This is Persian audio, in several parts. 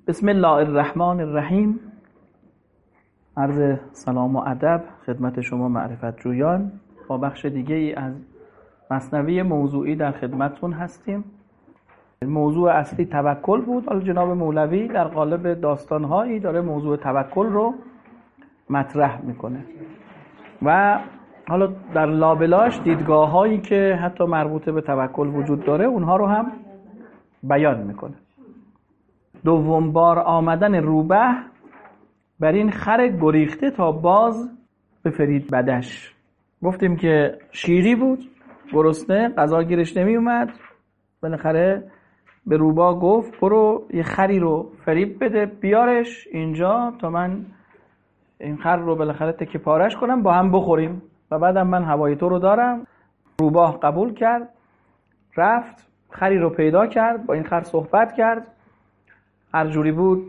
بسم الله الرحمن الرحیم. عرض سلام و ادب خدمت شما معرفت جویان. با بخش دیگه ای از مثنوی موضوعی در خدمتتون هستیم. موضوع اصلی توکل بود. حالا جناب مولوی در قالب داستانهایی داره موضوع توکل رو مطرح میکنه و حالا در لابلاش دیدگاه هایی که حتی مربوط به توکل وجود داره اونها رو هم بیان میکنه. دوم بار آمدن روبه بر این خر گریخته تا باز بفرید بدش. گفتیم که شیری بود، گرسنه، غذا گیرش نمی اومد، بالاخره به روبه گفت برو یه خری رو فریب بده بیارش اینجا تا من این خر رو بالاخره تکه پارش کنم با هم بخوریم و بعدم من هوای تو رو دارم. روبه قبول کرد، رفت خری رو پیدا کرد، با این خر صحبت کرد، هر جوری بود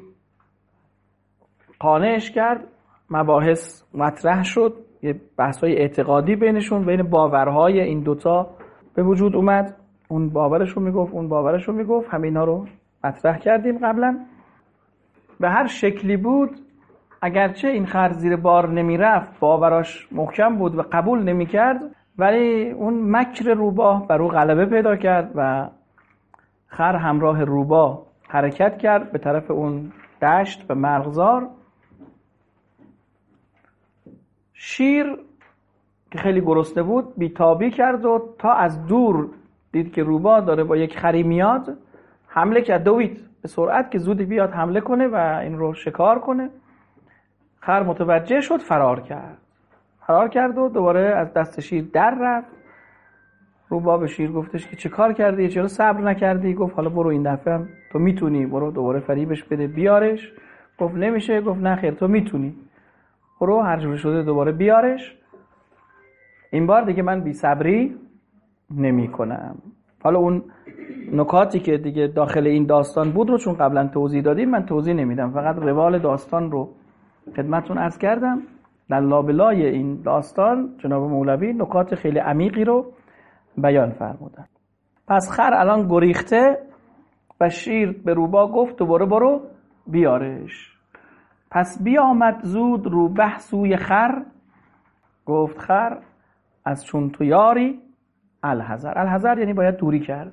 قانعش کرد، مباحث مطرح شد، یه بحث‌های اعتقادی بینشون، بین باورهای این دوتا به وجود اومد. اون باورش رو میگفت، اون باورش رو میگفت، همینا رو مطرح کردیم قبلا. به هر شکلی بود اگرچه این خر زیر بار نمیرفت، باوراش محکم بود و قبول نمیکرد، ولی اون مکر روبه بر او غلبه پیدا کرد و خر همراه روبه حرکت کرد به طرف اون دشت و مرغزار. شیر که خیلی گرسنه بود بیتابی کرد و تا از دور دید که روبه داره با یک خری میاد، حمله کرد، دوید به سرعت که زودی بیاد حمله کنه و این رو شکار کنه. خر متوجه شد، فرار کرد و دوباره از دست شیر در رفت. روبه به شیر گفتش که چه کار کردی؟ چرا صبر نکردی؟ گفت حالا برو این دفعه هم تو میتونی، برو دوباره فریبش بده بیارش. گفت نمیشه. گفت نه خیر تو میتونی، برو هر جور شده دوباره بیارش، این بار دیگه من بی صبری نمی کنم. حالا اون نکاتی که دیگه داخل این داستان بود رو چون قبلا توضیح دادیم من توضیح نمیدم، فقط روال داستان رو خدمتتون عرض کردم. در لابلای این داستان جناب مولوی نکات خیلی عمیقی رو بیان فرمودن. پس خر الان گریخته و شیر به روبه گفت دوباره برو بیارش. پس بیامد زود روبه سوی خر، گفت خر از چون تو یاری الحذر. الحذر یعنی باید دوری کرد.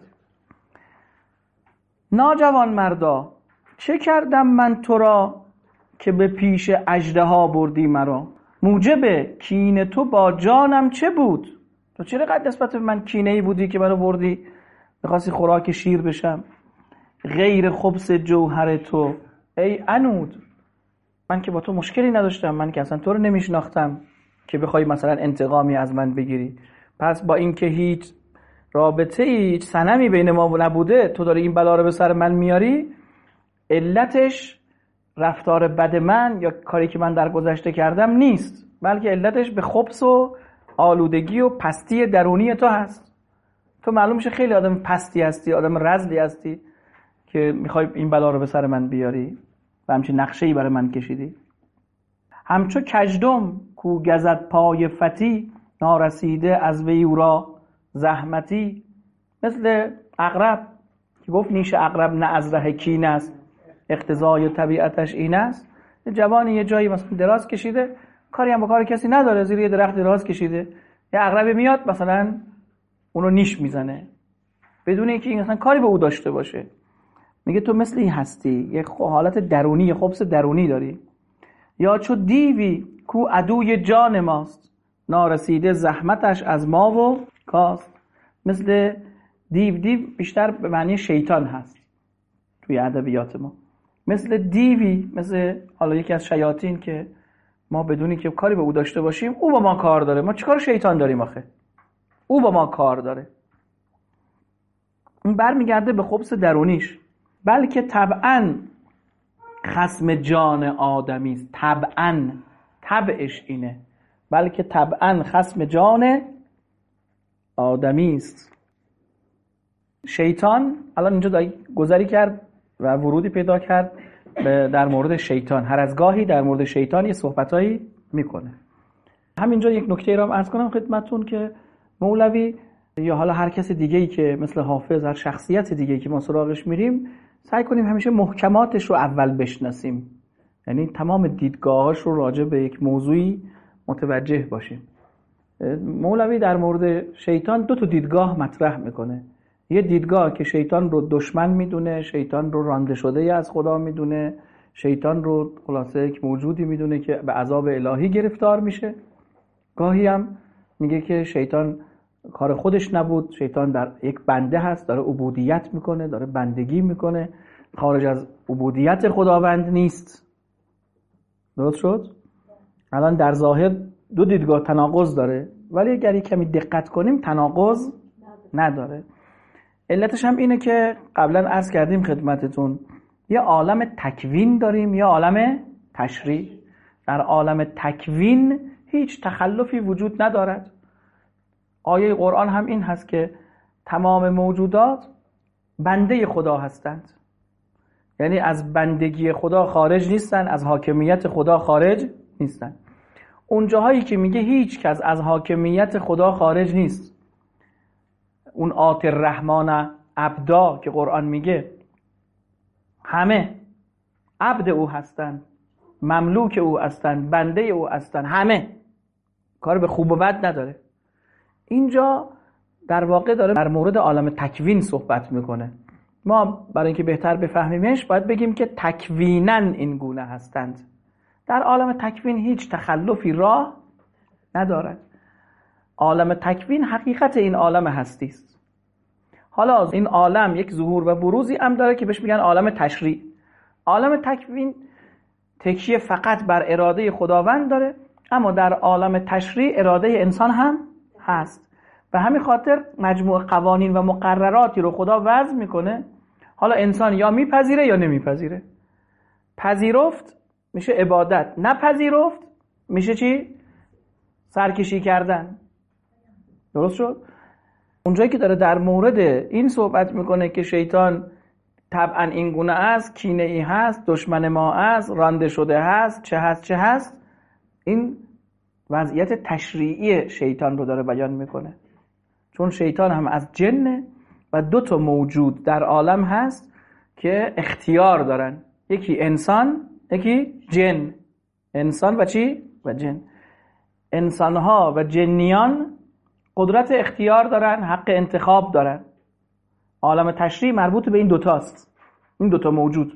ناجوان مردا چه کردم من تو را که به پیش اژدها بردی مرا؟ موجب کین تو با جانم چه بود؟ تو چرا قد نسبت به من کینه‌ای بودی که منو بردی می‌خواستی خوراک شیر بشم؟ غیر خبث جوهر تو ای عنود، من که با تو مشکلی نداشتم، من که اصلا تو رو نمیشناختم که بخوای مثلا انتقامی از من بگیری. پس با اینکه هیچ رابطه هیچ صنمی بین ما نبوده تو داری این بلا رو به سر من میاری، علتش رفتار بد من یا کاری که من در گذشته کردم نیست، بلکه علتش به خبث و آلودگی و پستی درونی تو هست. تو معلوم میشه خیلی آدم پستی هستی، آدم رذلی هستی که میخوای این بلا رو به سر من بیاری و همچین نقشه‌ای برای من کشیدی. همچو کژدم کو گزد پای فتی، نارسیده از وی او را زحمتی. مثل عقرب که گفت نیش عقرب نه از ره کین است، اقتضای طبیعتش این است. جوانی یه جایی مثلا دراز کشیده، کاری هم با کار کسی نداره، زیر یه درخت دراز کشیده، یه عقرب میاد مثلا اونو نیش میزنه بدون اینکه این مثلا کاری به او داشته باشه. میگه تو مثل این هستی، یه حالت درونی، یه خبث درونی داری. یا چو دیوی کو عدوی جان ماست، نارسیده زحمتش از ما و کاست. مثل دیو بیشتر به معنی شیطان هست توی ادبیات ما. مثل دیوی، مثل حالا یکی از شیاطین که ما بدونی که کاری به او داشته باشیم او با ما کار داره. ما چیکار شیطان داریم آخه؟ او با ما کار داره. اون برمیگرده به خبث درونیش. بلکه طبعاً خصم جان آدمی است. طبعاً، طبعش اینه. بلکه طبعاً خصم جان آدمی است. شیطان الان اینجا گذری کرد و ورودی پیدا کرد در مورد شیطان. هر از گاهی در مورد شیطان یه صحبتایی میکنه. همینجا یک نکته را عرض کنم خدمتتون که مولوی یا حالا هر کس دیگه‌ای که مثل حافظ، هر شخصیت دیگه‌ای که ما سراغش میریم، سعی کنیم همیشه محکماتش رو اول بشناسیم، یعنی تمام دیدگاهاش رو راجع به یک موضوعی متوجه باشیم. مولوی در مورد شیطان 2 دیدگاه مطرح میکنه. یه دیدگاه که شیطان رو دشمن میدونه، شیطان رو رانده شده از خدا میدونه، شیطان رو خلاصه یک موجودی میدونه که به عذاب الهی گرفتار میشه. گاهی هم میگه که شیطان کار خودش نبود، شیطان در یک بنده هست، داره عبودیت میکنه، داره بندگی میکنه، خارج از عبودیت خداوند نیست. درست شد؟ الان در ظاهر 2 دیدگاه تناقض داره، ولی اگر کمی دقت کنیم تناقض نداره. علتش هم اینه که قبلا عرض کردیم خدمتتون، یه عالم تکوین داریم، یه عالم تشریع. در عالم تکوین هیچ تخلفی وجود ندارد. آیه قرآن هم این هست که تمام موجودات بنده خدا هستند، یعنی از بندگی خدا خارج نیستن، از حاکمیت خدا خارج نیستن. اون جاهایی که میگه هیچ کس از حاکمیت خدا خارج نیست، اون آت الرحمن عبدا که قرآن میگه همه عبد او هستن، مملوک او هستن، بنده او هستن، همه، کار به خوب و بد نداره. اینجا در واقع داره در مورد عالم تکوین صحبت میکنه. ما برای اینکه بهتر بفهمیمش باید بگیم که تکویناً این گونه هستند. در عالم تکوین هیچ تخلفی راه ندارد. عالم تکوین حقیقت این عالم هستی است. حالا این عالم یک ظهور و بروزی هم داره که بهش میگن عالم تشریع. عالم تکوین تکیه فقط بر اراده خداوند داره، اما در عالم تشریع اراده انسان هم هست. به همین خاطر مجموع قوانین و مقرراتی رو خدا وضع میکنه. حالا انسان یا میپذیره یا نمیپذیره. پذیرفت میشه عبادت، نپذیرفت میشه چی؟ سرکشی کردن. درست شد؟ اونجایی که داره در مورد این صحبت میکنه که شیطان طبعا این گونه است، کینه ای هست، دشمن ما است، رانده شده هست، چه هست، این وضعیت تشریعی شیطان رو داره بیان میکنه. چون شیطان هم از جنه و 2 موجود در عالم هست که اختیار دارن، یکی انسان، یکی جن. انسان و چی؟ و جن. انسانها و جنیان قدرت اختیار دارن، حق انتخاب دارن. عالم تشریع مربوط به این 2 است، این 2 موجود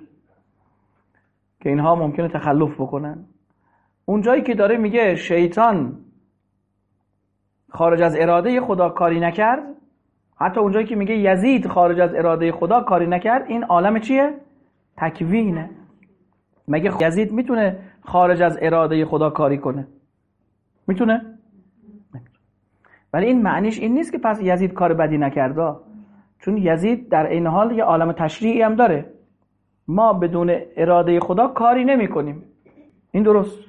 که اینها ممکنه تخلف بکنن. اون جایی که داره میگه شیطان خارج از اراده خدا کاری نکرد، حتی اون جایی که میگه یزید خارج از اراده خدا کاری نکرد، این عالم چیه؟ تکوینه. مگه یزید میتونه خارج از اراده خدا کاری کنه؟ میتونه؟ ولی این معنیش این نیست که پس یزید کار بدی نکرده، چون یزید در این حال یه عالم تشریعی هم داره. ما بدون اراده خدا کاری نمی کنیم. این درست.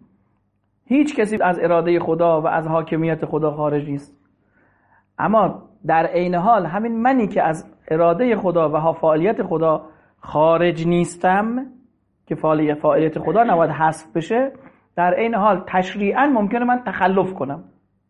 هیچ کسی از اراده خدا و از حاکمیت خدا خارج نیست. اما در عین حال همین منی که از اراده خدا و فعالیت خدا خارج نیستم، که فعالیت خدا نباید حذف بشه، در عین حال تشریعاً ممکنه من تخلف کنم.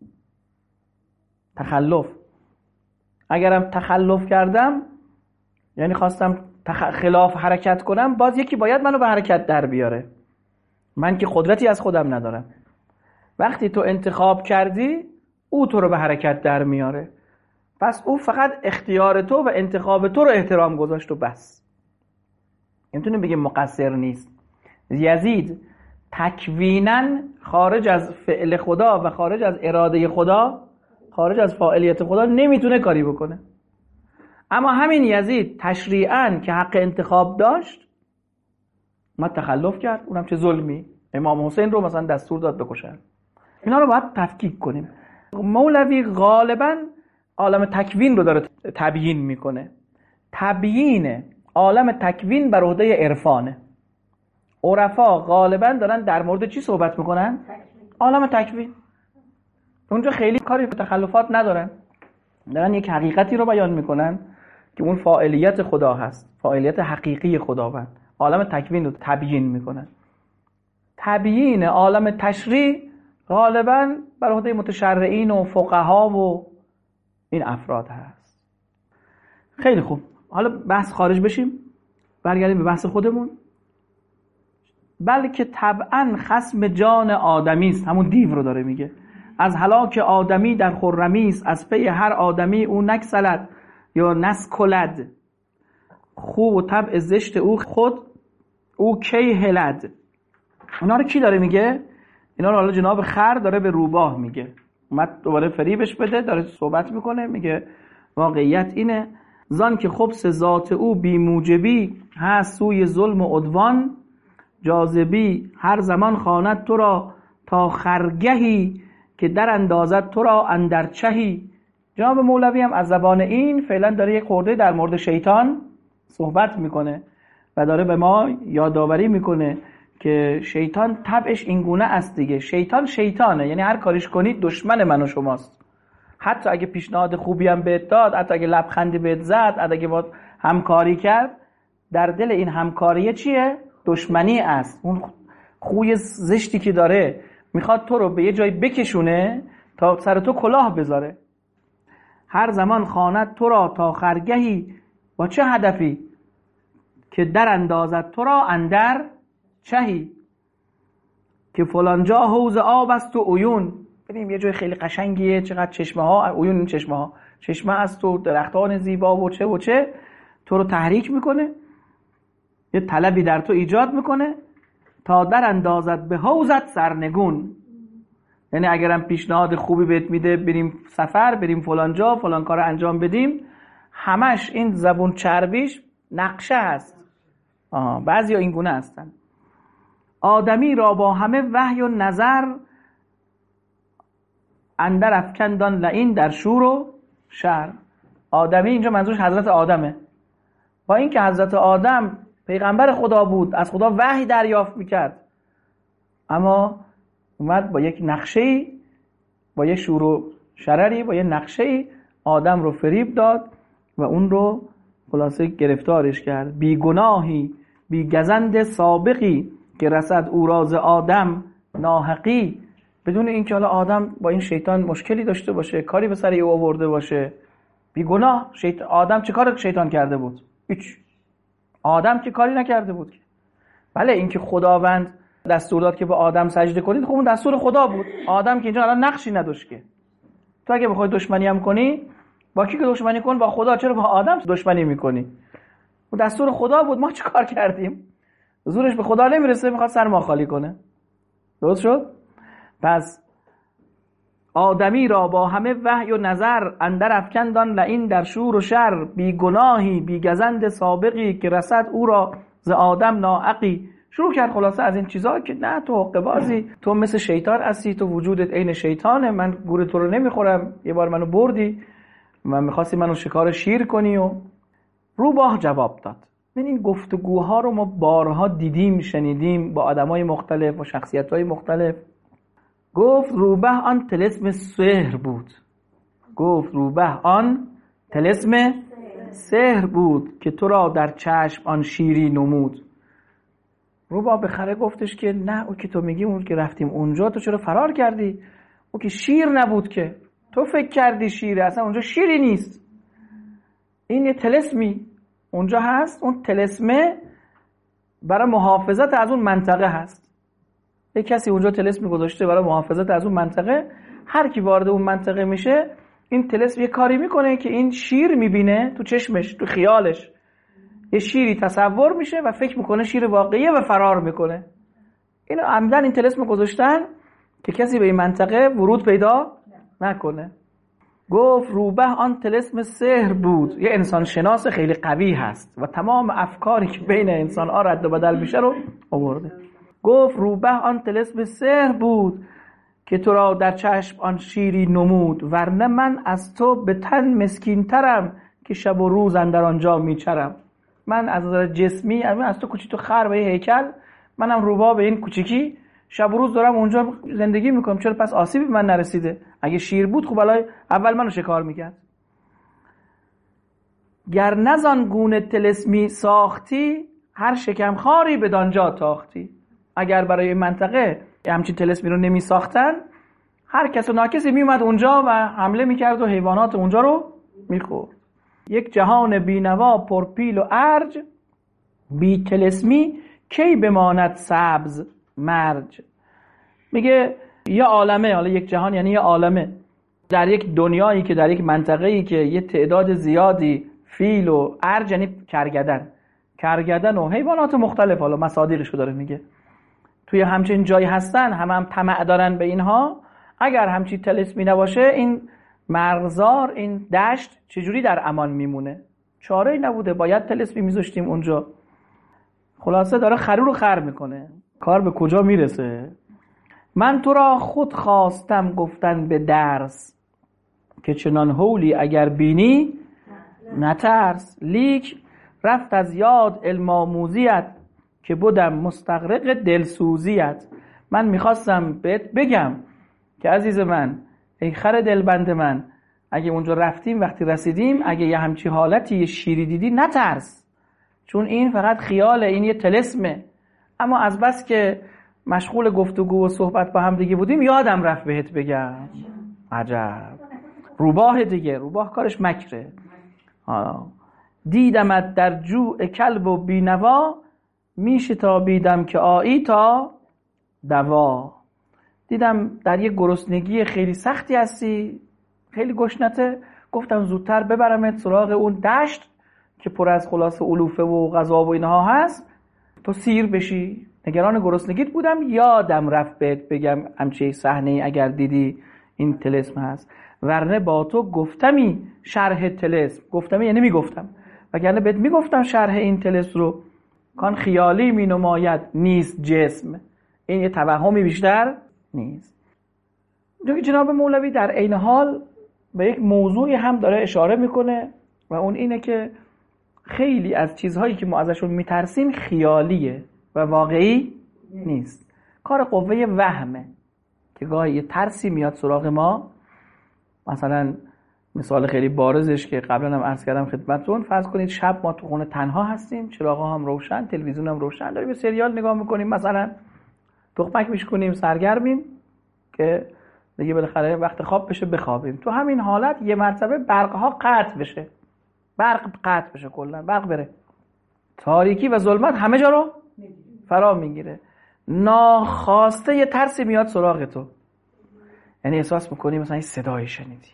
تخلف. اگرم تخلف کردم، یعنی خواستم خلاف حرکت کنم، باز یکی باید منو به حرکت در بیاره. من که قدرتی از خودم ندارم. وقتی تو انتخاب کردی، او تو رو به حرکت در میاره. پس او فقط اختیار تو و انتخاب تو رو احترام گذاشت و بس. نمیتونیم بگیم مقصر نیست. یزید تکویناً خارج از فعل خدا و خارج از اراده خدا، خارج از فاعلیت خدا نمیتونه کاری بکنه. اما همین یزید تشریعاً که حق انتخاب داشت، ما تخلف کرد. اونم چه ظلمی. امام حسین رو مثلا دستور داد بکشن. اینا رو باید تفکیک کنیم. مولوی غالباً عالم تکوین رو داره تبیین میکنه. تبیین عالم تکوین بر عهده عرفانه. عرفا غالباً دارن در مورد چی صحبت میکنن؟ عالم تکوین. اونجا خیلی کاری به تخلفات ندارن. دارن یک حقیقتی رو بیان میکنن که اون فاعلیت خدا هست، فاعلیت حقیقی خداوند. عالم تکوین رو تبیین میکنن. تبیین عالم تشریع غالباً بر عهده متشرعین و فقها و این افراد هست. خیلی خوب. حالا بحث خارج بشیم. برگردیم به بحث خودمون. بلکه طبعا خصم جان آدمی است، همون دیو رو داره میگه. از هلاک آدمی در خرمی است، از پی هر آدمی او نکسلد یا نسکلد. خوب و طبع زشت او خود او کی هلد. اینا رو کی داره میگه؟ اینا رو حالا جناب خر داره به روباه میگه. اومد دوباره فریبش بده، داره صحبت میکنه، میگه واقعیت اینه زان که خبث ذات او بی موجبی هست سوی ظلم و عدوان. جاذبی هر زمان خواند تو را تا خرگهی که در اندازد تو را اندر چهی. جناب مولوی هم از زبان این فعلا داره یک خورده در مورد شیطان صحبت میکنه و داره به ما یادآوری میکنه که شیطان طبعش اینگونه است دیگه. شیطان شیطانه، یعنی هر کاریش کنید دشمن من و شماست. حتی اگه پیشنهاد خوبی هم بهت داد، حتی اگه لبخندی بهت زد، حتی اگه با همکاری کرد، در دل این همکاریه چیه؟ دشمنی است. اون خوی زشتی که داره میخواد تو رو به یه جای بکشونه تا سر تو کلاه بذاره. هر زمان خواند تو را تا خرگهی، با چه هدفی؟ که در اندازد تو را اندر چهی. که فلان جا حوض آب است و عیون. ببینیم یه جای خیلی قشنگیه، چقدر چشمه ها، عیون این چشمه ها، چشمه است و درختان زیبا و چه و چه، تو رو تحریک میکنه، یه طلبی در تو ایجاد میکنه تا در اندازت به حوضت سرنگون. یعنی اگرم پیشنهاد خوبی بهت میده بریم سفر، بریم فلان جا، فلان کار انجام بدیم، همش این زبون چربیش نقشه هست. بعضی ها این گونه هستن. آدمی را با همه وحی و نظر اندر افکندان لعین در شور و شر. آدمی اینجا منظورش حضرت آدمه. با این که حضرت آدم پیغمبر خدا بود، از خدا وحی دریافت میکرد، اما اومد با یک نقشه‌ای، با یک شور و شرری، با یک نقشه‌ای آدم رو فریب داد و اون رو خلاصه گرفتارش کرد. بی گناهی بی گزند سابقی که رسد او راز آدم ناحقی. بدون اینکه حالا آدم با این شیطان مشکلی داشته باشه، کاری به سر او آورده باشه، بی گناه. آدم چه کار شیطان کرده بود؟ هیچ. آدم که کاری نکرده بود. بله اینکه خداوند دستور داد که به آدم سجده کنید، خب اون دستور خدا بود. آدم که اینجا الان نقشی نداشت که. تو اگه بخوای دشمنی هم کنی، با کی که دشمنی کن؟ با خدا. چرا با آدم دشمنی میکنی؟ اون دستور خدا بود، ما چه کار کردیم؟ زورش به خدا نمیرسه، میخواد سر ما خالی کنه. درست شد؟ پس آدمی را با همه وحی و نظر اندر افکندان لعین در شور و شر. بی گناهی بی گزند سابقی که رسد او را ز آدم ناعقی. شروع کرد خلاصه از این چیزا که نه تو حقه بازی، تو مثل شیطان هستی، تو وجودت عین شیطانه، من گور تو رو نمیخورم، یه بار منو بردی، من میخواستی منو شکار شیر کنی. و روباه جواب داد. این گفتگوها رو ما بارها دیدیم، شنیدیم با آدمای مختلف و شخصیت‌های مختلف. گفت روبه آن طلسم سحر بود. گفت روبه آن طلسم سحر بود که تو را در چشم آن شیری نمود. روبه به خره گفتش که نه، او که تو میگی اون که رفتیم اونجا، تو چرا فرار کردی؟ او که شیر نبود که، تو فکر کردی شیره، اصلا اونجا شیری نیست. این یه طلسمی اونجا هست، اون طلسمه برای محافظت از اون منطقه هست. یک کسی اونجا طلسم گذاشته برای محافظت از اون منطقه. هر کی وارد اون منطقه میشه، این طلسم یه کاری میکنه که این شیر میبینه تو چشمش، تو خیالش یه شیری تصور میشه و فکر میکنه شیر واقعیه و فرار میکنه. اینو عمدن این طلسم گذاشتن که کسی به این منطقه ورود پیدا نکنه. گفت روبه آن طلسم سحر بود. یه انسان شناس خیلی قوی هست و تمام افکاری که بین انسان ها رد و بدل میشه رو آورده. گفت روبه آن طلسم سحر بود که تو را در چشم آن شیری نمود. ورنه من از تو به تن مسکین ترم که شب و روز اندر آنجا میچرم. من از نظر جسمی از تو کوچیک، تو خر و هیکل، منم روبا به این کوچیکی، شب و روز دارم اونجا زندگی میکنم. چرا پس آسیبی به من نرسیده؟ اگه شیر بود خب اول منو شکار میکرد. گر نزان گونه طلسمی ساختی هر شکم خاری بدانجا تاختی. اگر برای منطقه همچین طلسمی رو نمی ساختن، هر کس و ناکسی می اومد اونجا و حمله میکرد و حیوانات اونجا رو میخورد. یک جهان بینوا پر پیل و ارج بی طلسمی کی بماند سبز مرج. میگه یه عالمه، حالا یک جهان یعنی یه عالمه، در یک دنیایی که در یک منطقه‌ای که یه تعداد زیادی فیل و ارج یعنی کرگدن و حیوانات مختلف، حالا مصادیقشو داره میگه، توی همچین جایی هستن، هم طمع دارن به اینها. اگر همچین طلسمی نباشه این مرغزار، این دشت چجوری در امان میمونه؟ چاره‌ای نبوده، باید طلسمی میذاشتیم اونجا. خلاصه داره خرو رو خر میکنه. کار به کجا میرسه؟ من تو را خود خواستم گفتن به درس، که چنان هولی اگر بینی نترس. لیک رفت از یاد علم آموزیت، که بودم مستغرق دلسوزیت. من میخواستم بهت بگم که عزیز من، ای خر دلبند من، اگه اونجا رفتیم، وقتی رسیدیم، اگه یه همچی حالتی، یه شیری دیدی، نترس، چون این فقط خیاله، این یه طلسمه. اما از بس که مشغول گفتگو و صحبت با هم دیگه بودیم، یادم رفت بهت بگم. عجب، روباه دیگه، روباه کارش مکره. دیدمت در جوع کلب و بینوا، میشتابیدم که آیی تا دوا. دیدم در یک گرسنگی خیلی سختی هستی، خیلی گشنته، گفتم زودتر ببرمت سراغ اون دشت که پر از خلاصه علوفه و غذا و اینها هست، تو سیر بشی. نگران گرسنگیت بودم، یادم رفت بهت بگم همچه صحنه اگر دیدی این طلسم هست. ورنه با تو گفتمی شرح طلسم، گفتمی یعنی میگفتم، وگرنه بهت میگفتم شرح این طلسم رو. کان خیالی می نماید نیست جسم، این یه توهمی بیشتر نیست. جناب مولوی در عین حال به یک موضوعی هم داره اشاره میکنه و اون اینه که خیلی از چیزهایی که ما ازشون میترسیم خیالیه و واقعی نیست. کار قوه وهمه که گاهی یه ترسی میاد سراغ ما. مثلا مثال خیلی بارزش که قبلا هم عرض کردم خدمتتون، فرض کنید شب ما تو خونه تنها هستیم، چراغ‌ها هم روشن، تلویزیون هم روشن، داریم سریال نگاه میکنیم، مثلا تخمک میشکنیم، سرگرمیم که دیگه بالاخره وقت خواب بشه بخوابیم. تو همین حالت یه مرتبه برق‌ها قطع بشه، برق قطع بشه، کلا برق بره، تاریکی و ظلمت همه جا رو فرا میگیره. ناخواسته یه ترسی میاد سراغ تو، یعنی احساس میکنی مثلا این صدایی شنیدی،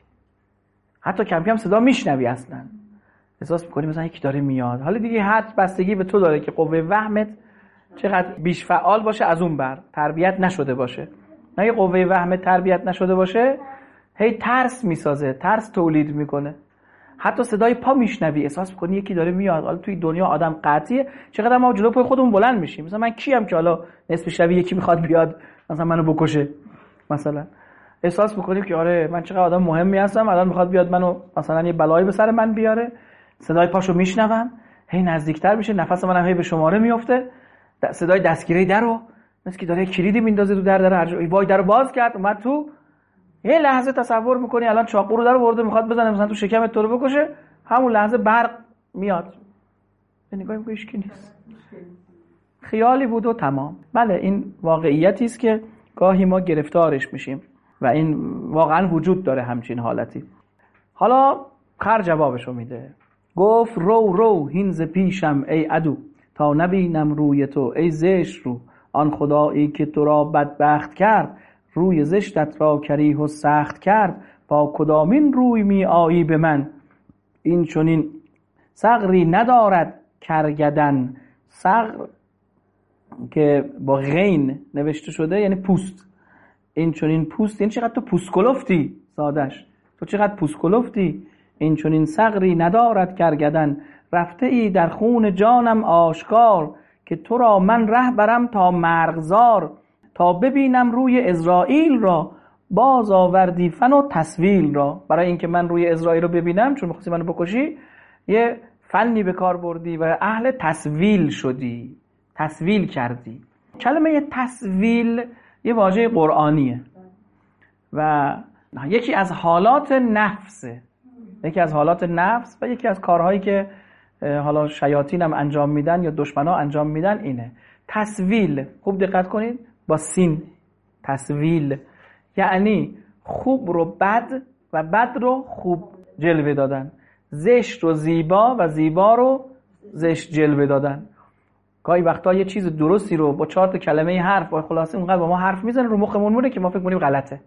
حتی کم کم صدا میشنوی، اصلا احساس میکنی مثلا یکی داره میاد. حالا دیگه هر بستگی به تو داره که قوه وهمت چقدر بیش فعال باشه، از اون بر تربیت نشده باشه. اگه قوه وهمت تربیت نشده باشه، هی ترس میسازه، ترس تولید میکنه. حتی صدای پا میشنوی، احساس میکنی یکی داره میاد. حالا توی دنیا آدم قطعیه، چقدر ما جلو پای خودمون بلند میشیم. مثلا من کیم که حالا نصف شب یکی میخواد بیاد مثلا منو بکشه؟ مثلا احساس میکنیم که آره من چقدر آدم مهمی هستم، الان میخواد بیاد منو مثلا یه بلایی به سر من بیاره. صدای پاشو میشنوم، هی نزدیکتر میشه، نفس منم هی به شماره میفته، صدای دستگیره درو مثل که داره کلیدی میندازه تو در وای درو باز کرد اومد تو. یه لحظه تصور میکنی الان چاقو رو در آورده میخواد بزنه مثلا تو شکمت تو رو بکشه، همون لحظه برق میاد، به نگاه میکنی هیچکی نیست، خیالی بود و تمام. بله این واقعیتی است که گاهی ما گرفتارش میشیم و این واقعا وجود داره همچین حالتی. حالا خر جوابشو میده، گفت رو رو هین ز پیشم ای عدو، تا نبینم روی تو ای زشت رو. آن خدایی که تو را بدبخت کرد، روی زشتت را کریه و سخت کرد. با کدامین روی می آیی به من، این چنین صغری ندارد کرگدن. صغر که با غین نوشته شده یعنی پوست. این چنین پوست یعنی چقدر تو پوست کلفتی، سادش تو چقدر پوست کلفتی. این چنین صغری ندارد کرگدن، رفته ای در خون جانم آشکار. که تو را من ره برم تا مرغزار، تا ببینم روی اسرائیل را. باز آوردی فن و تسویل را. برای اینکه من روی اسرائیل رو ببینم، چون می‌خواستی منو بکشی، یه فنی به کار بردی و اهل تسویل شدی، تسویل کردی. کلمه تسویل یه واژه قرآنیه و یکی از حالات نفسه، یکی از حالات نفس و یکی از کارهایی که حالا شیاطین هم انجام میدن یا دشمنا انجام میدن اینه. تسویل، خوب دقت کنید، با سین، تسویل یعنی خوب رو بد و بد رو خوب جلوه دادن، زشت رو زیبا و زیبا رو زشت جلوه دادن. گاهی وقتا یه چیز درستی رو با 4 تا کلمه حرف با خلاصه اونقدر با ما حرف میزنه رو مخمون مونه که ما فکر کنیم غلطه.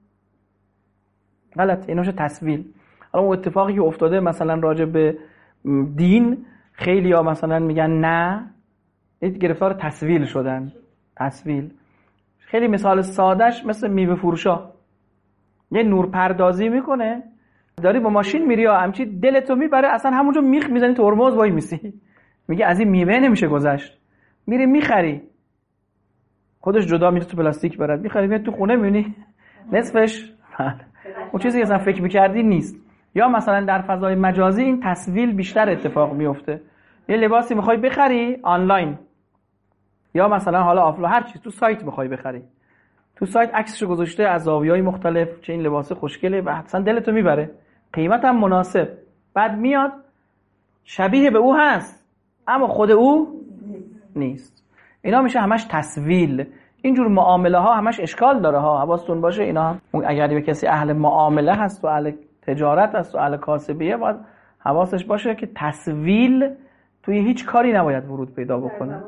اینو میشه تسویل. حالا اون اتفاقی که افتاده مثلا راجع به دین، خیلی‌ها مثلا میگن نه، گرفتار تسویل شدن. تسویل خیلی مثال سادهش مثل میوه فروشا، یه نورپردازی میکنه، داری با ماشین میری یا همچی دلتو میبره، اصلا همونجا میخ میزنی ترمز وای میسی، میگه از این میوه نمیشه گذشت، میری میخری، خودش جدا میره تو پلاستیک برات میخری، میاد تو خونه میبینی نصفش اون چیزی که اصلا فکر میکردی نیست. یا مثلا در فضای مجازی این تسویل بیشتر اتفاق میفته، یه لباسی میخوای بخری آنلاین، یا مثلا حالا آفلاین، هر چیز تو سایت میخوای بخری، تو سایت عکسشو گذاشته از زاویه‌های مختلف، چه این لباس خوشگله و اصلا دلتو میبره، قیمت هم مناسب، بعد میاد شبیه به او هست اما خود او نیست. اینا میشه همش تسویل. اینجور معامله ها همش اشکال داره ها، حواستون باشه اینا هم. اگر یه کسی اهل معامله هست و اهل تجارت هست و اهل کاسبیه، باید حواسش باشه که تسویل توی هیچ کاری نباید ورود پیدا بکنه.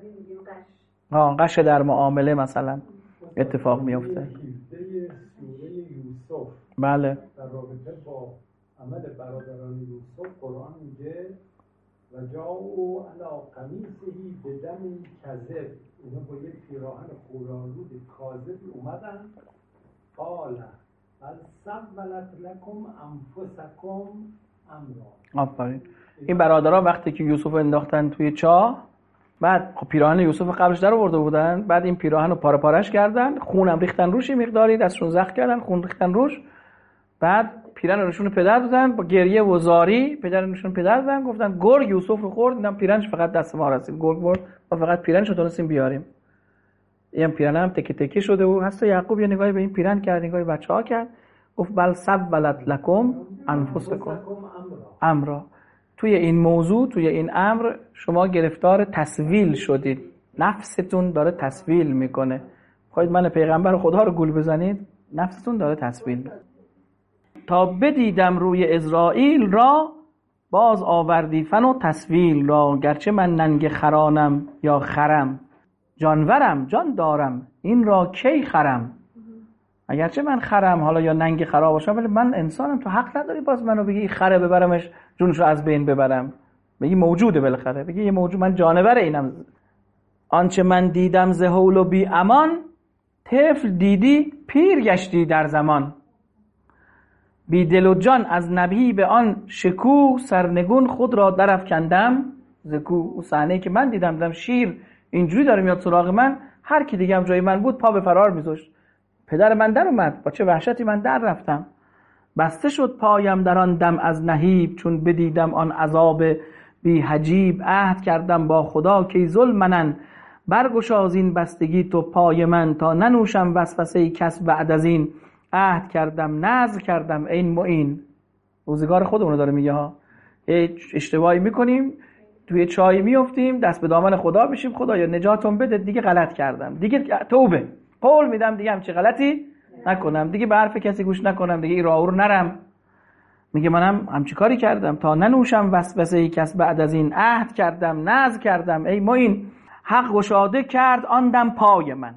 قش در معامله مثلا اتفاق میفته. بله. در رابطه با عمل برادران یوسف قرآن میگه و جاءوا علی قمیصه بدم کذب، اینا با یه پیراهن خورالود کاذبی اومدن، قال بل سولت لکم انفسکم امرا. آفرین. این برادران وقتی که یوسف انداختن توی چاه، بعد پیراهن یوسف قبلش در آورده بودن، بعد این پیراهن رو پاره پارش کردن، خونم ریختن روش، مقداری دستشون زخم کردن، خون ریختن روش، بعد پیراهن رو نشون پدر دادن با گریه و زاری، پدر نشون پدر دادن، گفتن گرگ یوسف رو خورد، اینم پیراهنش فقط دست ما رسید، گرگ برد، ما فقط پیراهنش رو تونستیم بیاریم. این پیراهن هم تکه تکه شده و حتی یعقوب یه نگاهی به این پیراهن کرد، نگاهی بچه‌ها کرد، گفت بل سولت لکم انفسکم امرا. توی این موضوع، توی این امر شما گرفتار تسویل شدید، نفستون داره تسویل میکنه. خواهید من پیغمبر خدا رو گول بزنید، نفستون داره تسویل. تا بدیدم روی اسرائیل را، باز آوردی فن و تسویل را. گرچه من ننگ خرانم یا خرم، جانورم جان دارم این را کی خرم. اگرچه من خرم حالا یا ننگ خرا باشم، ولی من انسانم، تو حق نداری باز منو بگی خره ببرمش جونشو از بین ببرم، بگی موجوده بالاخره، بگی یه موجود، من جانور اینم. آنچه من دیدم ز هول و بی امان، طفل دیدی پیر گشتی در زمان. بی دل و جان از نبی به آن شکوه، سرنگون خود را درافکندم ز کوه. اون صحنه‌ای که من دیدم شیر اینجوری داره میاد سراغ من، هر کی دیگه هم جای من بود پا به فرار میذاشت. پدر من در اومد، با چه وحشتی من در رفتم. بسته شد پایم در آن دم از نهیب، چون بدیدم آن عذاب بی حجیب. عهد کردم با خدا که ظلم منن، برگشاز این بستگی تو پای من. تا ننوشم وسوسه کس بعد از این، عهد کردم نذر کردم این معین. روزگار خودمون داره میگه ها، اشتباهی میکنیم توی چای میافتیم، دست به دامن خدا میشیم، خدایا نجاتم بده، دیگه غلط کردم، دیگه توبه، قول میدم دیگه همچی غلطی نکنم، دیگه به حرف کسی گوش نکنم، دیگه این راه رو نرم. میگه منم همچی کاری کردم تا ننوشم وسوسه کس بعد از این. عهد کردم نذر کردم ای معین، حق گشاده کرد آن دم پای من.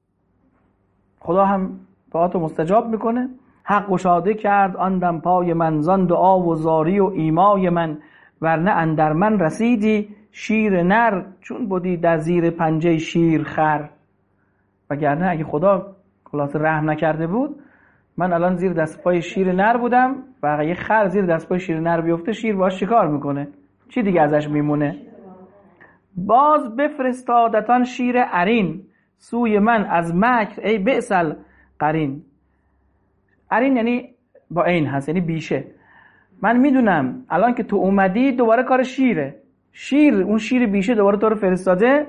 خدا هم دعاتو مستجاب میکنه. حق گشاده کرد آن دم پای من، زان دعا و زاری و ایمای من. ورنه اندر من رسیدی شیر نر، چون بودی در زیر پنجه شیر خر. وگرنه اگه خدا خلاص رحم نکرده بود، من الان زیر دست پای شیر نر بودم و اگه یه خر زیر دست پای شیر نر بیفته، شیر باش چیکار میکنه؟ چی دیگه ازش میمونه؟ باز بفرستادتان شیر عرین، سوی من از مکر ای بئسل قرین. عرین یعنی با عین هست، یعنی بیشه. من میدونم الان که تو اومدی دوباره کار شیره، اون شیر بیشه دوباره تو رو فرستاده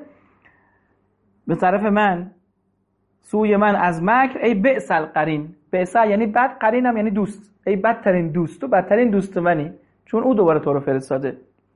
به طرف من، سوی من از مکر ای بئسل قرین. بئسل یعنی بد، قرینم یعنی دوست، ای بدترین دوست، تو بدترین دوست منی، چون او دوباره تو رو فرستاده.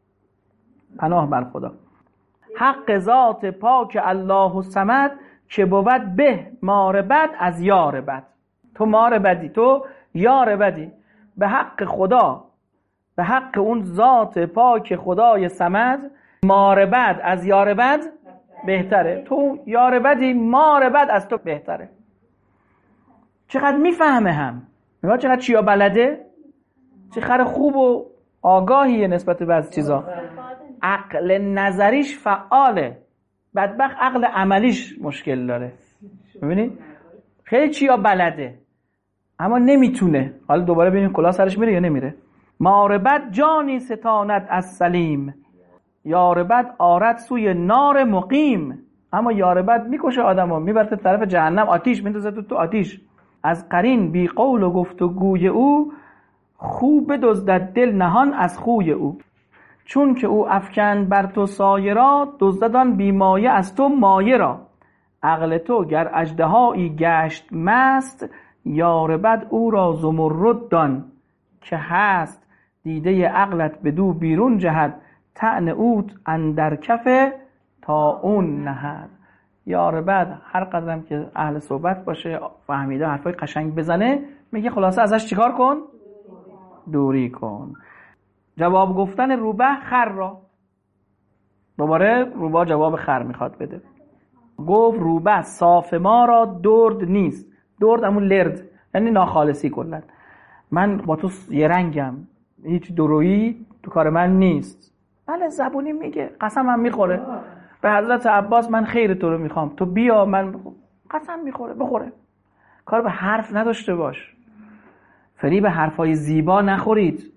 پناه بر خدا. حق ذات پاک الله الصمد، که بود به مار بد از یار بد. تو مار بدی، تو یار بدی. به حق خدا، به حق اون ذات پاک خدای صمد، مار بد از یار بد بهتره. تو یار بدی، مار بد از تو بهتره. چقدر میفهمه هم، نگاه چقدر چیا بلده، چقدر خوب و آگاهیه نسبت به بعضی چیزا. عقل نظریش فعاله، بدبخت عقل عملیش مشکل داره. ببینید خیلی چیا بلده اما نمیتونه. حالا دوباره ببینیم کلاه سرش میره یا نمیره. مار بد جانی ستاند از سلیم، یار بد آرد سوی نار مقیم. اما یار بد میکشه آدمو، میبره طرف جهنم، آتیش میندازه تو آتیش. از قرین بی قول و گفت و گوی او، خوب دزدد دل نهان از خوی او. چون که او افکند بر تو سایه را، دزددان بی مایه از تو مایه را. عقل تو گر اژدهایی گشت مست، یار بد او را زمرد دان که هست. دیده عقلت بدو بیرون جهد، طعن اوت اندر کف تا اون نهد. یار بد هر قدرم که اهل صحبت باشه، فهمیده حرفای قشنگ بزنه، میگه خلاصه ازش چیکار کن؟ دوری کن. جواب گفتن روبه خر را. دوباره روبه جواب خر میخواد بده. گفت روبه صاف ما را درد نیست. درد همون لرد، یعنی ناخالصی کلا. من با تو یه رنگم، هیچ درویی تو کار من نیست. بله زبونی میگه، قسم هم میخوره به حضرت عباس من خیر تو رو میخوام، تو بیا، من قسم میخوره بخوره. کار به حرف نداشته باش، فریب حرفای زیبا نخورید.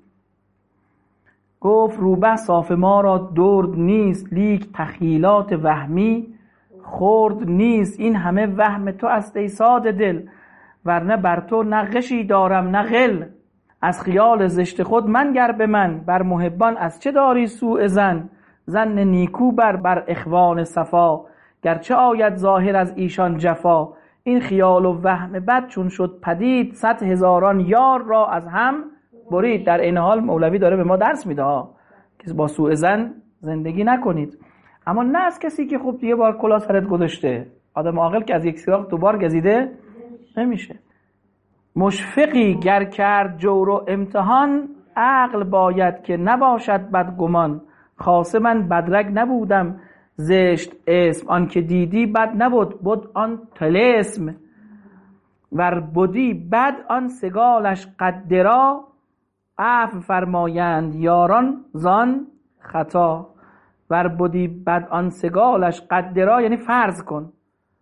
گفت روبه صاف ما را درد نیست، لیک تخیلات وهمی خرد نیست. این همه وهم تو است ای ساده دل، ورنه بر تو نه غشی دارم نه غل. از خیال زشت خود منگر به من، بر محبان از چه داری سوء زن. زن نیکو بر اخوان صفا، گرچه آید ظاهر از ایشان جفا. این خیال و وهم بد چون شد پدید، 100,000 یار را از هم برید. در این حال مولوی داره به ما درس میده که با سوء زن زندگی نکنید. اما نه از کسی که خب یه بار کلاه سرت گذاشته. آدم عاقل که از یک سیراخ 2 بار گزیده نمیشه. مشفقی گر کرد جور و امتحان، عقل باید که نباشد بدگمان. خاصه من بدرگ نبودم زشت اسم، آن که دیدی بد نبود بود آن طلسم. ور بودی بد آن سگالش قدرا، عفو فرمایند یاران زان خطا. ور بودی بد آن سگالش قدرا یعنی فرض کن.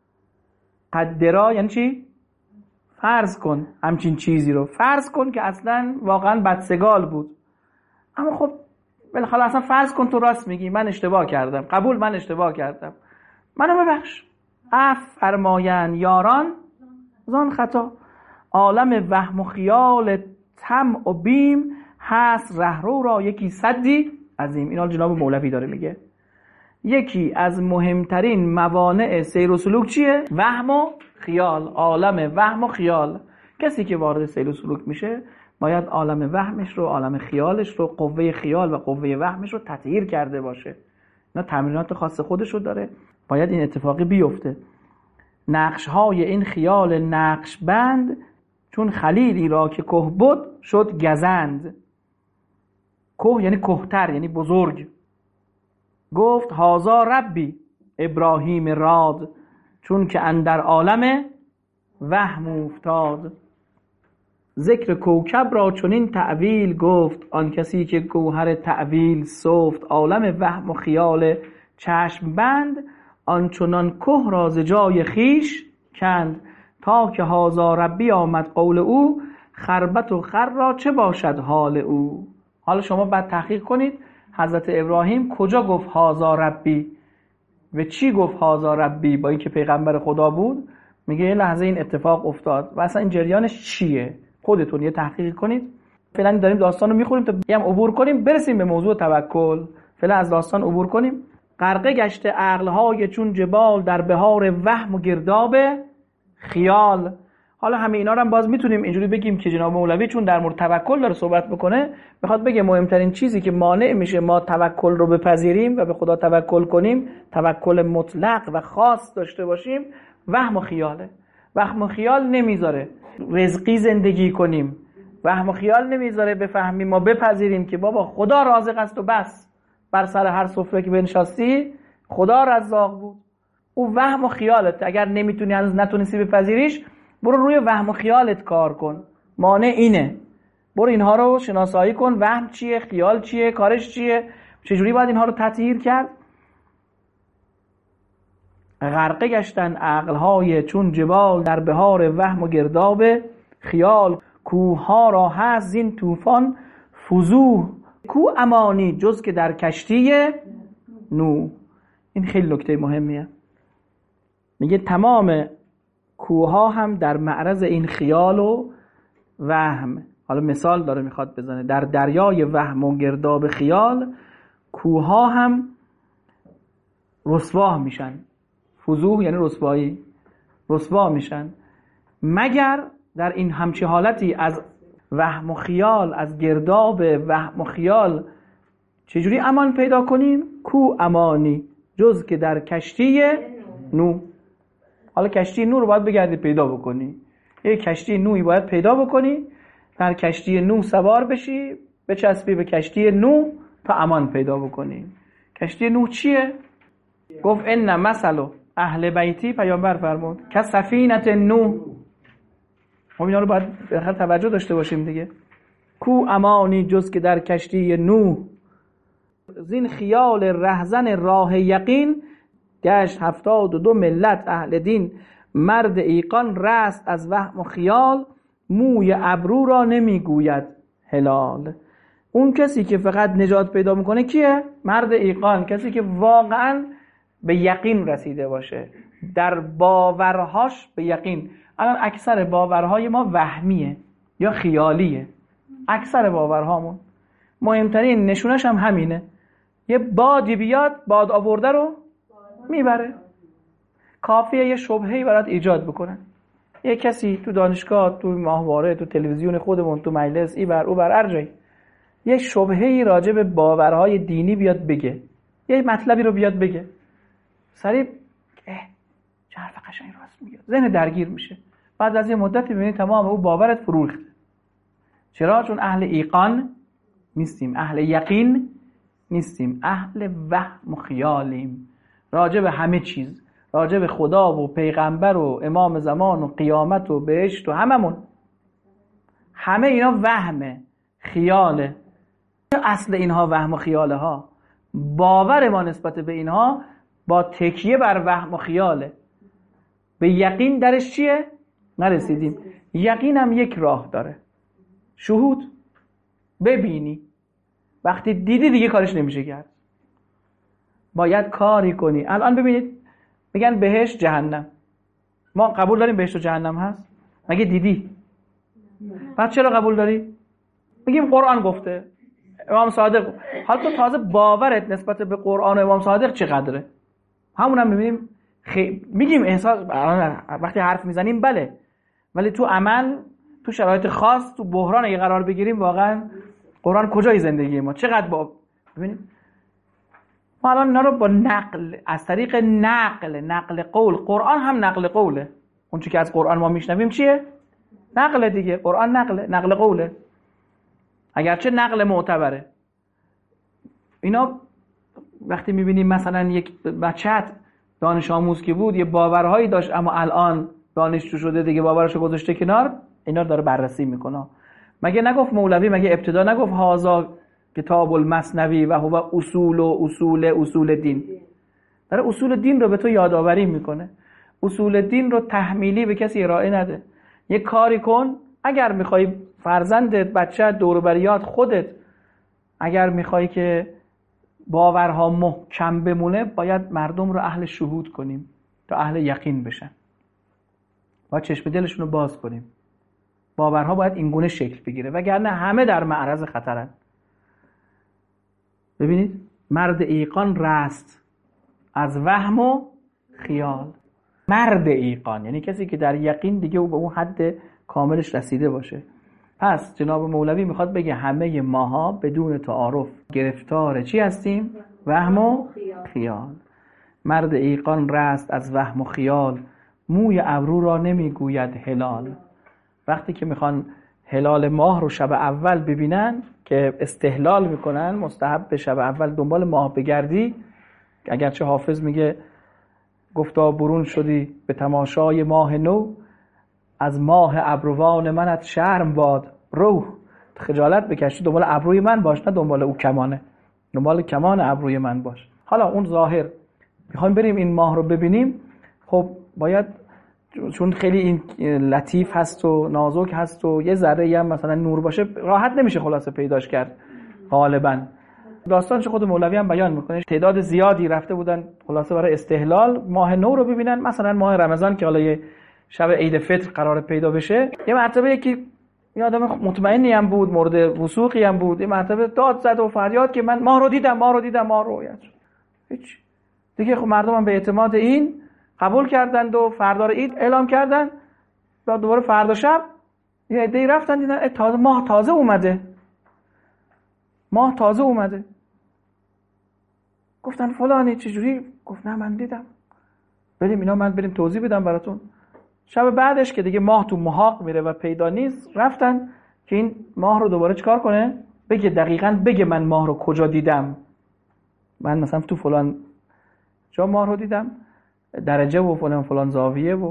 قدرا یعنی چی؟ فرض کن همچین چیزی رو، فرض کن که اصلا واقعا بدسگال بود. اما خب بالاخره اصلا فرض کن تو راست میگی، من اشتباه کردم، قبول من اشتباه کردم، منو ببخش. عفو فرمایند یاران زان خطا. عالم وهم و خیال طمع و بیم، هست رهرو را یکی سدی عظیم. اینا جناب مولوی داره میگه یکی از مهمترین موانع سیر و سلوک چیه؟ وهم و خیال. عالم وهم و خیال. کسی که وارد سیر و سلوک میشه باید عالم وهمش رو، عالم خیالش رو، قوه خیال و قوه وهمش رو تطهیر کرده باشه. اینا تمرینات خاص خودش رو داره، باید این اتفاقی بیفته. نقش های این خیال نقش بند، چون خلیلی را که که بود شد گزند. که یعنی کهتر، یعنی بزرگ. گفت هازا ربی ابراهیم راد، چون که اندر عالم وهم افتاد. ذکر کوکب را چنین تأویل گفت، آن کسی که گوهر تأویل سفت. عالم وهم و خیال چشم بند، آنچنان که را ز جای خیش کند. تا که هازا ربی آمد قول او، خربت و خر را چه باشد حال او. حالا شما بعد تحقیق کنید حضرت ابراهیم کجا گفت هازا ربی و چی گفت هازا ربی، با اینکه پیغمبر خدا بود. میگه یه لحظه این اتفاق افتاد و اصلا این جریانش چیه، خودتون یه تحقیق کنید. فعلا داریم داستان رو میخونیم تا هم عبور کنیم برسیم به موضوع توکل. فعلا از داستان عبور کنیم. غرقه گشته عقل‌های چون جبال، در بهار وهم و گرداب خیال. حالا همه اینا رو هم باز میتونیم اینجوری بگیم که جناب مولوی چون در مورد توکل داره صحبت بکنه، میخواد بگه مهمترین چیزی که مانع میشه ما توکل رو بپذیریم و به خدا توکل کنیم، توکل مطلق و خاص داشته باشیم، وهم و خیاله. وهم و خیال نمیذاره رزقی زندگی کنیم، وهم و خیال نمیذاره بفهمیم ما بپذیریم که بابا خدا رازق است و بس بر سر هر سفره که بنشستی خدا رزاق بود. او وهم و خیالت، اگر نمیتونی هنوز نتونستی بپذیریش، برو روی وهم و خیالت کار کن. مانع اینه، برو اینها رو شناسایی کن. وهم چیه، خیال چیه، کارش چیه، چجوری باید اینها رو تطهیر کرد. غرقه گشتن عقلهای چون جبال در بهار وهم و گرداب خیال. کوه‌ها را هست زین طوفان فضوح، کو امانی جز که در کشتی نوح. این خیلی نکته مهمیه. میگه تمام کوه‌ها هم در معرض این خیال و وهم. حالا مثال داره میخواد بزنه، در دریای وهم و گرداب خیال کوه‌ها هم رسوا میشن. فضوح یعنی رسوایی، رسوا میشن. مگر در این همچی حالتی از وهم و خیال، از گرداب وهم و خیال چجوری امان پیدا کنیم؟ کو امانی جز که در کشتی نوح. حالا کشتی نوح رو باید بگردی پیدا بکنی. یک کشتی نوحی باید پیدا بکنی، در کشتی نوح سوار بشی، بچسبی به کشتی نوح تا امان پیدا بکنی. کشتی نوح چیه؟ گفت ان مثل اهل بیتی، پیامبر فرمود که سفینه نوح. ما اینا رو باید به هر توجه داشته باشیم دیگه. کو امانی جز که در کشتی نوح، زین خیال رهزن راه یقین، گشت 72 ملت اهل دین. مرد ایقان رست از وهم و خیال، موی ابرو را نمیگوید هلال. اون کسی که فقط نجات پیدا میکنه کیه؟ مرد ایقان، کسی که واقعا به یقین رسیده باشه، در باورهاش به یقین. الان اکثر باورهای ما وهمیه یا خیالیه. اکثر باورهامون مهمترین نشونش هم همینه. یه بادی بیاد، باد آورده رو میبره. کافیه یه شبهه‌ای برات ایجاد بکنن. یه کسی تو دانشگاه، تو ماهواره، تو تلویزیون خودمون، تو مجلس، ایبر اوبر هر جایی یه شبهه‌ای راجع به باورهای دینی بیاد بگه، یه مطلبی رو بیاد بگه، سریع چه حرف قشنگی راست میگه، ذهن درگیر میشه. بعد از یه مدتی میبینی تمام او باورت فرو ریخته. چرا؟ چون اهل ایقان نیستیم، اهل یقین نیستیم، اهل وهم و خیالیم. راجع به همه چیز، راجع به خدا و پیغمبر و امام زمان و قیامت و بهشت و همه اینا وهمه، خیاله. اصل اینها وهم و خیاله ها. باور ما نسبت به اینها با تکیه بر وهم و خیاله. به یقین درش چیه؟ نرسیدیم. یقین هم یک راه داره، شهود. ببینی، وقتی دیدی دیگه کارش نمیشه کرد، باید کاری کنی. الان ببینید میگن بهشت جهنم، ما قبول داریم بهشت و جهنم هست؟ مگه دیدی؟ بعد چرا قبول داری؟ میگیم قرآن گفته، امام صادق. حالا تو تازه باورت نسبت به قرآن و امام صادق چقدره؟ همون هم میبینیم میگیم احساس وقتی حرف میزنیم بله، ولی تو عمل، تو شرایط خاص، تو بحران اگه قرار بگیریم، واقعا قرآن کجای زندگی ما؟ چقدر ببینیم ما الان اینا رو با نقل، از طریق نقل قول، قرآن هم نقل قوله. اون چیزی که از قرآن ما میشنویم چیه؟ نقل دیگه. قرآن نقل قوله، اگرچه نقل معتبره. اینا وقتی میبینیم مثلا یک بچت دانش آموز که بود یه باورهایی داشت، اما الان دانشجو شده دیگه باورشو گذاشته کنار، اینا رو داره بررسی میکنه. مگه نگفت مولوی، مگه ابتدا نگفت هازا کتاب المثنوی و هو اصول دین؟ داره اصول دین رو به تو یادآوری میکنه. اصول دین رو تحمیلی به کسی ارائه نده. یه کاری کن، اگر میخوای فرزندت، بچه، دور و بریات، خودت، اگر میخوای که باورها محکم بمونه، باید مردم رو اهل شهود کنیم تا اهل یقین بشن. باید چشم دلشون رو باز کنیم. باورها باید اینگونه شکل بگیره، وگرنه همه در معرض خطرن. ببینید، مرد ایقان رست از وهم و خیال. مرد ایقان یعنی کسی که در یقین دیگه او به اون حد کاملش رسیده باشه. پس جناب مولوی میخواد بگه همه ماها بدون تعارف گرفتار چی هستیم؟ وهم و خیال. مرد ایقان رست از وهم و خیال، موی ابرو را نمیگوید هلال. وقتی که میخوان هلال ماه رو شب اول ببینن که استهلال میکنن، مستحب به شب اول دنبال ماه بگردی. اگرچه حافظ میگه گفتا برون شدی به تماشای ماه نو، از ماه ابروان منت شرم باد رو. خجالت بکشی، دنبال ابروی من باش، نه دنبال او کمانه، دنبال کمان ابروی من باش. حالا اون ظاهر میخوایم بریم این ماه رو ببینیم، خب باید چون خیلی این لطیف هست و نازک هست و یه ذره هم مثلا نور باشه راحت نمیشه خلاصه پیداش کرد. غالبا داستانش خود مولوی هم بیان میکنه، تعداد زیادی رفته بودن خلاصه برای استهلال ماه نو رو ببینن. مثلا ماه رمضان که حالا یه شب عید فطر قرار پیدا بشه، یه مرتبه یکی یه آدم مطمئنی هم بود، مورد وثوقی هم بود، یه مرتبه داد زد و فریاد که من ماه رو دیدم، ماه رو دیدم، ماه رو. هیچ دیگه خب مردم هم به اعتماد این قبول کردند و فردا رو عید اعلام کردن. بعد دوباره فردا شب یه عده‌ای رفتن دیدن تازه ماه تازه اومده، ماه تازه اومده. گفتن فلانی چجوری؟ گفت نه من دیدم. بریم اینا من بریم توضیح بدم براتون. شب بعدش که دیگه ماه تو محاق میره و پیدا نیست، رفتن که این ماه رو دوباره چیکار کنه؟ بگه دقیقاً بگه من ماه رو کجا دیدم. من مثلا تو فلان جا ماه رو دیدم، درجه و فلان زاویه. و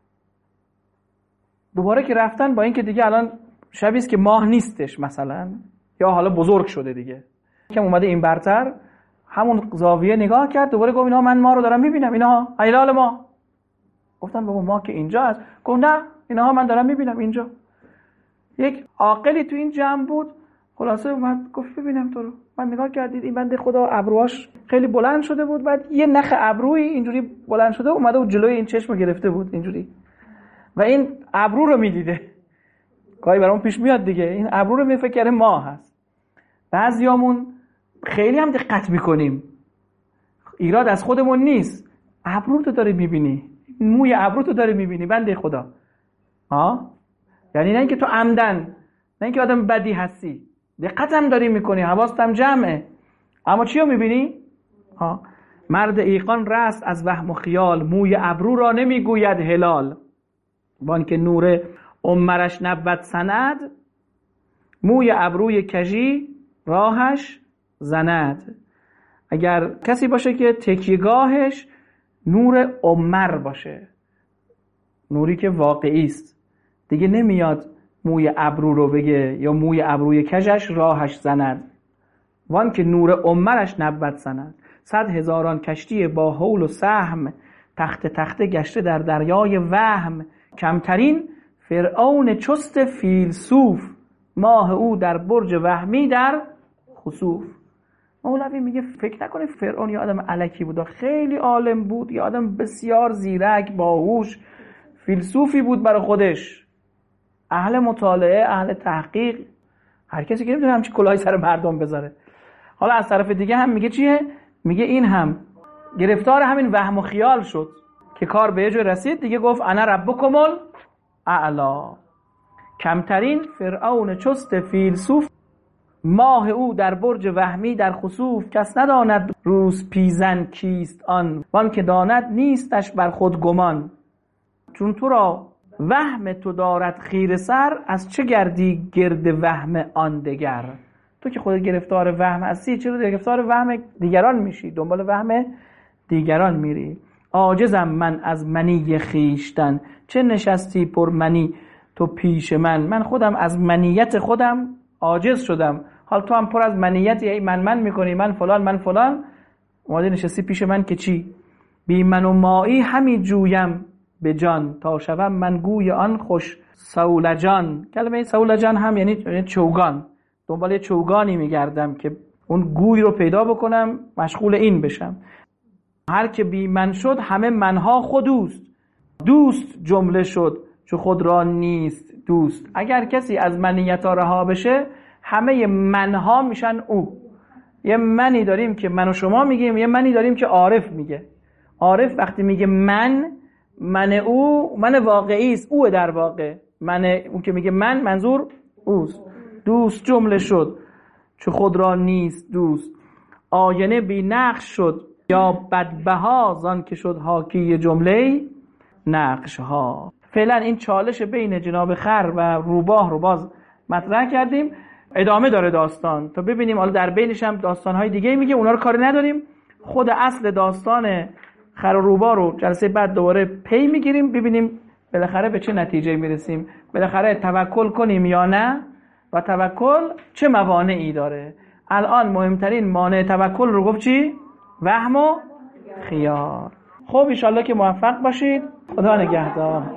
دوباره که رفتن با اینکه دیگه الان شبیه است که ماه نیستش مثلا، یا حالا بزرگ شده دیگه، کم اومده این برتر، همون زاویه نگاه کرد دوباره گفت اینا من ماه رو دارم میبینم، اینا هلال ماه. گفتن بابا ماه که اینجا هست. گفت نه اینها من دارم میبینم اینجا. یک عاقلی تو این جمع بود، خلاصه اومد گفت ببینم تو رو. من نگاه کردید این بنده خدا ابروهاش خیلی بلند شده بود، بعد یه نخ ابروی اینجوری بلند شده اومده و جلوی این چشمو گرفته بود اینجوری، و این ابرو رو میدیده. گاهی برام پیش میاد دیگه این ابرو رو میفکره ماه هست. بعضیامون خیلی هم دقت میکنیم، ایراد از خودمون نیست، ابرو تو داری میبینی، موی ابرو تو داری میبینی بنده خدا. یعنی نه اینکه تو عمدن، نه اینکه آدم بدی هستی، دقت هم داری میکنی، حواست هم جمعه، اما چی رو میبینی؟ مرد ایقان رست از وهم و خیال، موی ابرو را نمیگوید هلال. وان که نور عمرش نبود سند، موی ابروی کژی راهش زند. اگر کسی باشه که تکیهگاهش نور عمر باشه، نوری که واقعی است، دیگه نمیاد موی ابرو رو بگه یا موی ابروی کژش راهش زند. وان که نور عمرش نبود سند، 100,000 کشتی با هول و سهم، تخت تخته گشته در دریای وهم. کمترین فرعون چست فیلسوف، ماه او در برج وهمی در خسوف. مولوی میگه فکر نکنید فرعون یه آدم الکی بود، خیلی عالم بود، یه آدم بسیار زیرک، باهوش، فیلسوفی بود برای خودش، اهل مطالعه، اهل تحقیق. هر کسی که نمیتونه همچین کلاهی سر مردم بذاره. حالا از طرف دیگه هم میگه چیه؟ میگه این هم گرفتار همین وهم و خیال شد که کار به جای رسید دیگه گفت انا ربکم الاعلی. کمترین فرعون چست فیلسوف، ماه او در برج وهمی در خسوف. کس نداند روز پیزن کیست آن، وان که داند نیستش بر خود گمان. چون تو را وهم تو دارد خیره سر، از چه گردی گرد وهم آن دگر. تو که خودت گرفتار وهم هستی، چرا گرفتار وهم دیگران میشی؟ دنبال وهم دیگران میری. عاجزم من از منی خیشتن، چه نشستی پر منی تو پیش من خودم از منیت خودم عاجز شدم. حال تو هم پر از منیتی، من میکنی، من فلان اومده نشستی پیش من که چی؟ بی من و مایی همی جویم به جان، تا شوم من گوی آن خوش سولجان. کلمه سولجان هم یعنی چوگان، دنبال چوگانی میگردم که اون گوی رو پیدا بکنم، مشغول این بشم. هر که بی من شد همه منها خودوست، دوست جمله شد چو خود را نیست دوست. اگر کسی از منیت‌ها رها بشه همه منها میشن او. یه منی داریم که من و شما میگیم، یه منی داریم که عارف میگه. عارف وقتی میگه من او، من واقعی است، اوه در واقع. من اون که میگه من، منظور اوست. دوست جمله شد چو خود را نیست دوست، آینه بی نقش شد یا بدبها، زان که شد حاکی جمله نقش ها. فعلا این چالش بین جناب خر و روباه رو باز مطرح کردیم. ادامه داره داستان تا ببینیم حالا در بینش هم داستان‌های دیگه میگه، اونا رو کاری نداریم. خود اصل داستان خر و روبا رو جلسه بعد دوباره پی میگیریم، ببینیم بالاخره به چه نتیجه میرسیم، بالاخره توکل کنیم یا نه و توکل چه موانعی داره. الان مهمترین مانع توکل رو گفت چی؟ وهم و خیال. خب ان شاءالله که موفق باشید. خدا نگهدار.